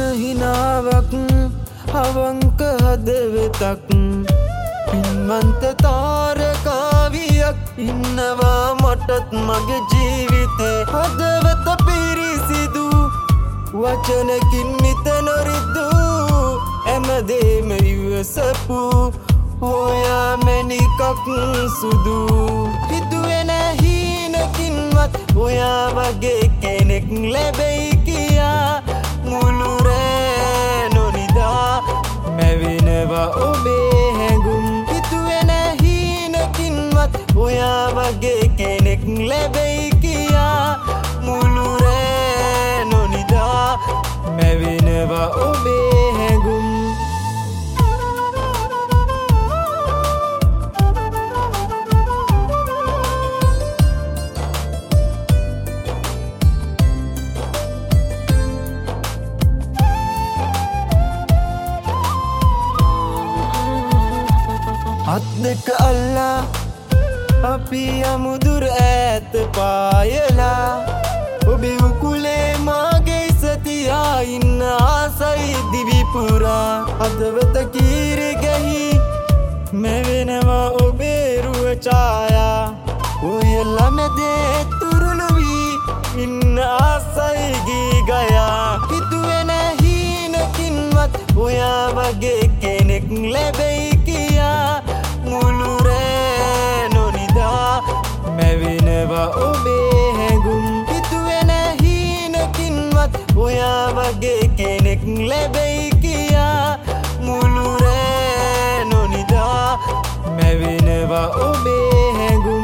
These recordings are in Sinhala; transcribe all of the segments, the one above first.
හිනාවක් අවංක හදවතක් පින්වන්ත තාරකාවියක් ඉන්නවා මටත් මගේ ජීවිතේ හදවත පිරිසිදු වචනකින් නිත නොරිදු හැමදේම ඉවසපු ඔයා මැණිකක් සුදු හිතුවේ නෑ හීනකින්වත් ඔයා වගේ කෙනෙක් ලැබෙයි කියා මුළු රෑ නොනිදා මැවෙනවා ඔබේ හැඟුම් හිතුවේ නෑ හීනකින්වත් ඔයා වගේ කෙනෙක් ලැබෙයි කියා මුළු රෑ නොනිදා මැවෙනවා ඔබේ හැඟුම් අත් දෙක අල්ලා අපි යමුදුර ඈත පායලා ඔබේ උකුලේ මාගේ සතියා ඉන්න ආසයි දිවිපුරා හදවත කීරි ගැහි මැවෙනවා ඔබේ රුව ඡායා ඔය ළමදේ තුරුළු වී ඉන්න ආසයි ගී ගයා හිතුවේ නෑ හීනකින්වත් ඔයා වගේ කෙනෙක් ලැබෙයි කියා මුළු රෑ නොනිදා මැවෙනවා ඔබේ හැඟුම් හිතුවේ නෑ හීනකින්වත් ඔයා වගේ කෙනෙක් ලැබෙයි කියා මුළු රෑ නොනිදා මැවෙනවා ඔබේ හැඟුම්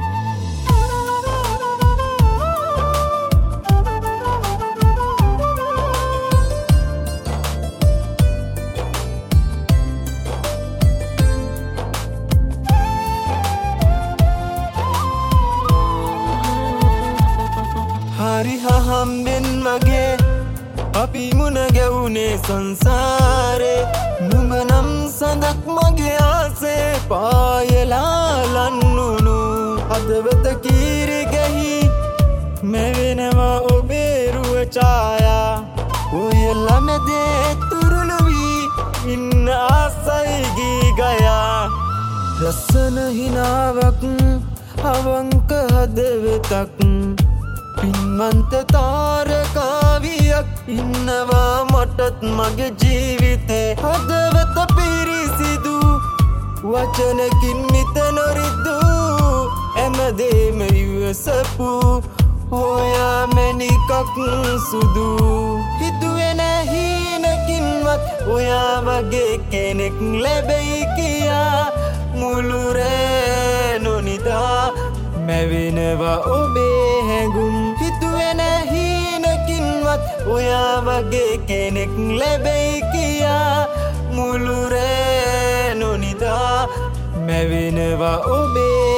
හරි හම්බෙන් වගේ අපි මුණ ගැවුනේ සංසාරේ නුඹ නම් සඳක් මගේ ආසේ පායලා ලන්නුණු හදවත කීරි ගැහි මැවෙනවා ඔබේ රුව ඡායා ඔය ළමදේ තුරුළු වී ඉන්න ආසයි ගී ගයා ලස්සන හිනාවක් අවංක හදවතක් පින්වන්ත තාරකාවියක් ඉන්නවා මටත් මගේ ජීවිතේ හදවත පිරිසිදු වචනකින් නිත නොරිදු හැමදේම ඉවසපු ඔයා මැණිකක් සුදු හිතුවේ නෑ හීනකින්වත් ඔයා වගේ කෙනෙක් ලැබෙයි කියා මුළු රෑ නොනිදා මැවෙනවා ඔබේ හැඟුම් හිතුවේ නෑ හීනකින්වත් ඔයා වගේ කෙනෙක් ලැබෙයි කියා මුළු රෑ නොනිදා මැවෙනවා ඔබේ